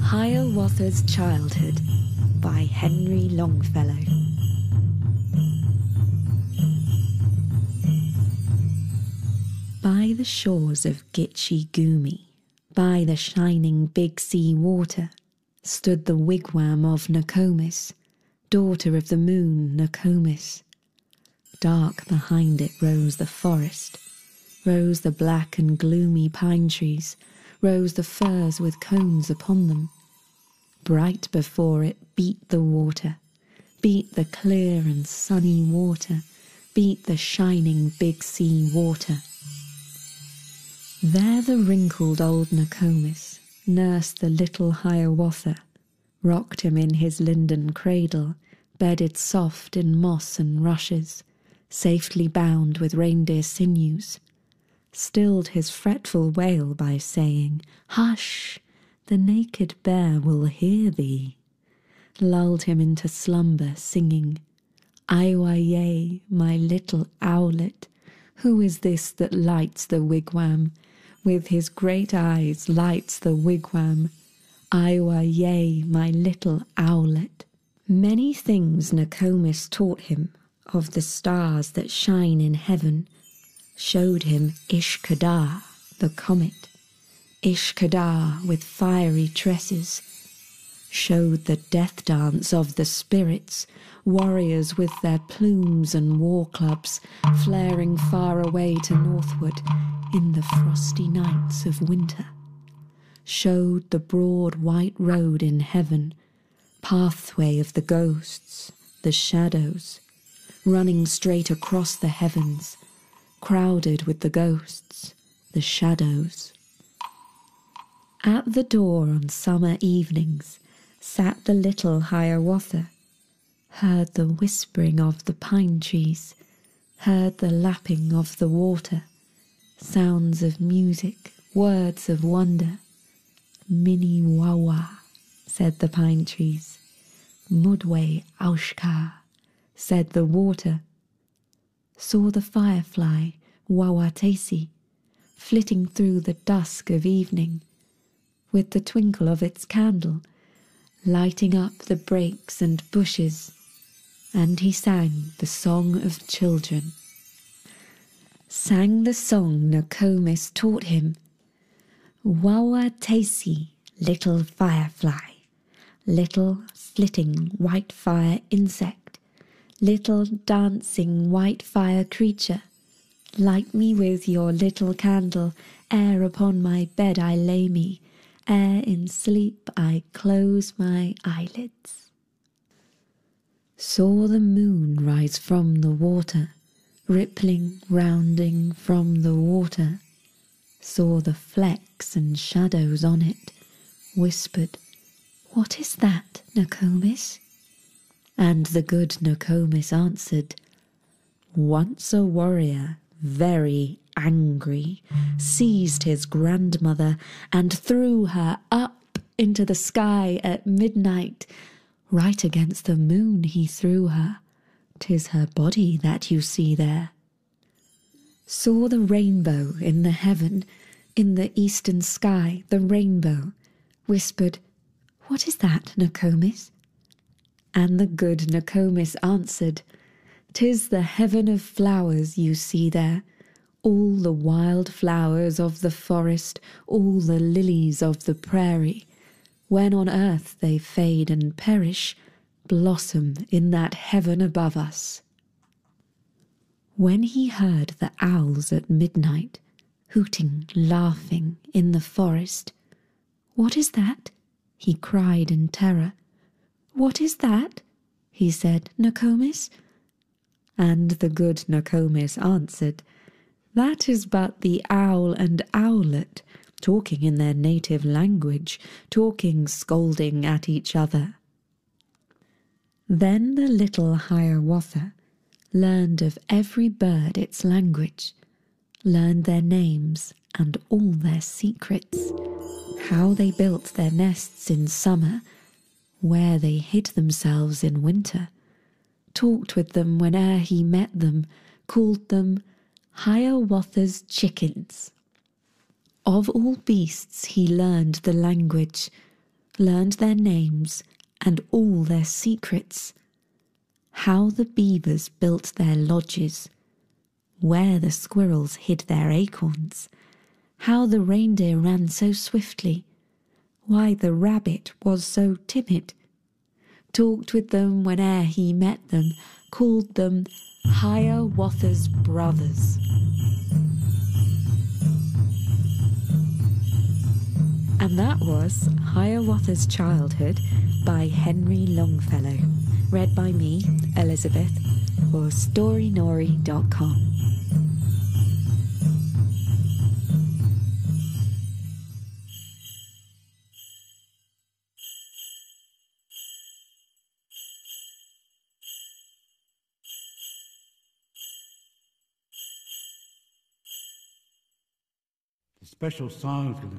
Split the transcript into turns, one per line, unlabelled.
Hiawatha's Childhood by Henry Longfellow. By the shores of Gitche Gumee, by the shining Big Sea water, stood the wigwam of Nokomis, daughter of the moon Nokomis. Dark behind it rose the forest, rose the black and gloomy pine trees, rose the firs with cones upon them. Bright before it beat the water, beat the clear and sunny water, beat the shining Big Sea water. There the wrinkled old Nokomis nursed the little Hiawatha, rocked him in his linden cradle, bedded soft in moss and rushes, safely bound with reindeer sinews, stilled his fretful wail by saying, "Hush, the naked bear will hear thee," lulled him into slumber singing, "Aiwaye, my little owlet, who is this that lights the wigwam? With his great eyes lights the wigwam. Aiwaye, my little owlet." Many things Nokomis taught him of the stars that shine in heaven, showed him Ishkadar, the comet, Ishkadar with fiery tresses, showed the death dance of the spirits, warriors with their plumes and war clubs, flaring far away to northward in the frosty nights of winter, showed the broad white road in heaven, pathway of the ghosts, the shadows, running straight across the heavens, crowded with the ghosts, the shadows. At the door on summer evenings sat the little Hiawatha, heard the whispering of the pine trees, heard the lapping of the water, sounds of music, words of wonder. "Mini wawa," said the pine trees. "Mudwe aushka," said the water. Saw the firefly, Wawatesi, flitting through the dusk of evening, with the twinkle of its candle, lighting up the brakes and bushes, and he sang the song of children. Sang the song Nokomis taught him. Wawatesi, little firefly, little flitting white fire insect, little dancing white fire creature, light me with your little candle, ere upon my bed I lay me, ere in sleep I close my eyelids. Saw the moon rise from the water, rippling, rounding from the water, saw the flecks and shadows on it, whispered, "What is that, Nokomis?" And the good Nokomis answered, "Once a warrior, very angry, seized his grandmother and threw her up into the sky at midnight. Right against the moon he threw her. 'Tis her body that you see there." Saw the rainbow in the heaven, in the eastern sky, the rainbow, whispered, "What is that, Nokomis?" And the good Nokomis answered, "'Tis the heaven of flowers you see there, all the wild flowers of the forest, all the lilies of the prairie. When on earth they fade and perish, blossom in that heaven above us." When he heard the owls at midnight, hooting, laughing in the forest, "What is that?" he cried in terror. "What is that?" he said, "Nokomis?" And the good Nokomis answered, "That is but the owl and owlet, talking in their native language, talking, scolding at each other." Then the little Hiawatha learned of every bird its language, learned their names and all their secrets, how they built their nests in summer, where they hid themselves in winter, talked with them whene'er he met them, called them Hiawatha's chickens. Of all beasts he learned the language, learned their names and all their secrets, how the beavers built their lodges, where the squirrels hid their acorns, how the reindeer ran so swiftly, why the rabbit was so timid, talked with them whene'er he met them, called them Hiawatha's brothers. And that was Hiawatha's Childhood by Henry Longfellow, read by me, Elizabeth, for Storynori.com.
The special song for the